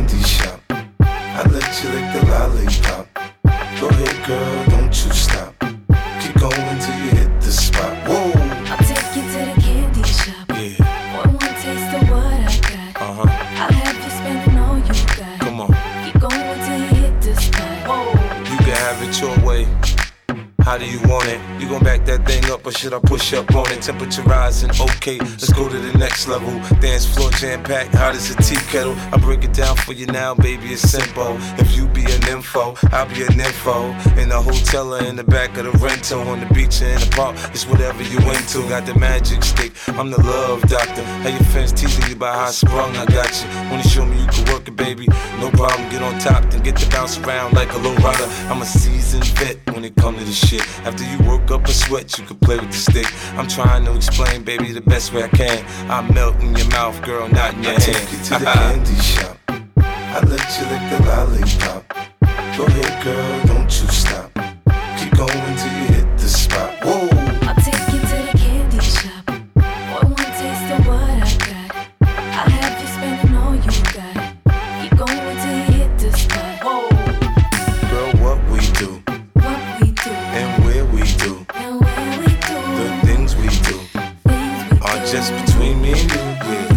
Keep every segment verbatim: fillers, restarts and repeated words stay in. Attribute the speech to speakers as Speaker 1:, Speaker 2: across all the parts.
Speaker 1: candy shop. I let you lick the lollipop. Go ahead, girl, don't you stop. Keep going till you hit the spot. Whoa.
Speaker 2: I'll take you to the candy shop.
Speaker 1: Yeah.
Speaker 2: One more taste of what I got.
Speaker 1: Uh huh.
Speaker 2: I'll have you spending all you got.
Speaker 1: Come on.
Speaker 2: Keep going till you hit the spot. Whoa.
Speaker 1: You can have it your way. How do you want it? You gon' back that thing up or should I push up on it? Temperature rising, okay, let's go to the next level. Dance floor jam packed, hot as a tea kettle. I break it down for you now, baby, it's simple. If you be an info, I'll be an info. In the hotel or in the back of the rental, on the beach or in the park, it's whatever you into. Got the magic stick, I'm the love doctor. How your fans teasing you about how I sprung, I got you. Wanna show me you can work it, baby? No problem, get on top, then get to bounce around like a low rider. I'm a seasoned vet when it comes to this shit. After you work up a sweat, you can play with the stick. I'm trying to explain, baby, the best way I can. I melt in your mouth, girl, not in your hand. I take you to the candy shop. I let you lick the lollipop. Go ahead, girl, don't you stop. Keep going till you hit the spot. Whoa.
Speaker 2: I'll take you to the candy shop. One more taste of what I got. I'll have you spending all you got. Keep going till you hit the spot. Whoa.
Speaker 1: Girl, what we do,
Speaker 2: What we do
Speaker 1: and where we do,
Speaker 2: and where we do.
Speaker 1: the things we do
Speaker 2: Things we
Speaker 1: are
Speaker 2: do.
Speaker 1: just between me and you. Yeah.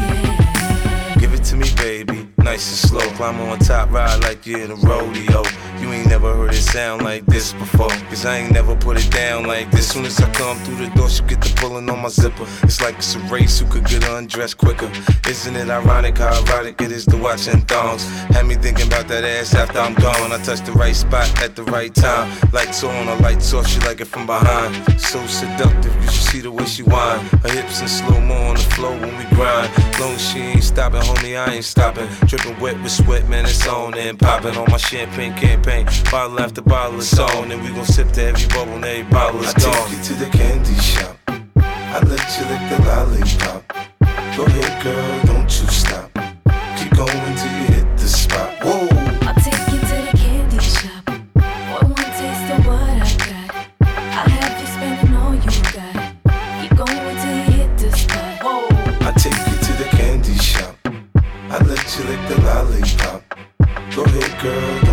Speaker 2: Yeah.
Speaker 1: Give it to me, baby, nice and slow. Climb on top, ride like you're in a rodeo. You ain't never heard it sound like this before, cause I ain't never put it down like this. Soon as I come through the door, she get the pulling on my zipper. It's like it's a race, who could get undressed quicker. Isn't it ironic how erotic it is to watch in thongs? Had me thinking about that ass after I'm gone. I touch the right spot at the right time. Lights on or lights off, she like it from behind. So seductive, you should see the way she whine. Her hips in slow-mo on the floor when we grind. Long as she ain't stopping, homie, I ain't stopping. Dripping wet with sweat, man, it's on and popping on my champagne campaign. Bottle after bottle is on, and we gon' sip to every bubble and every bottle is gone. I take you to the candy shop. I let you lick the lollipop. Go ahead, girl, don't you stop. Keep going till you hit the spot. Whoa.
Speaker 2: I'll take you to the candy shop. One more taste of what I got. I'll have you spending all you got. Keep going till you hit the spot. Whoa.
Speaker 1: I take you to the candy shop. I let you lick the lollipop. Go ahead, girl.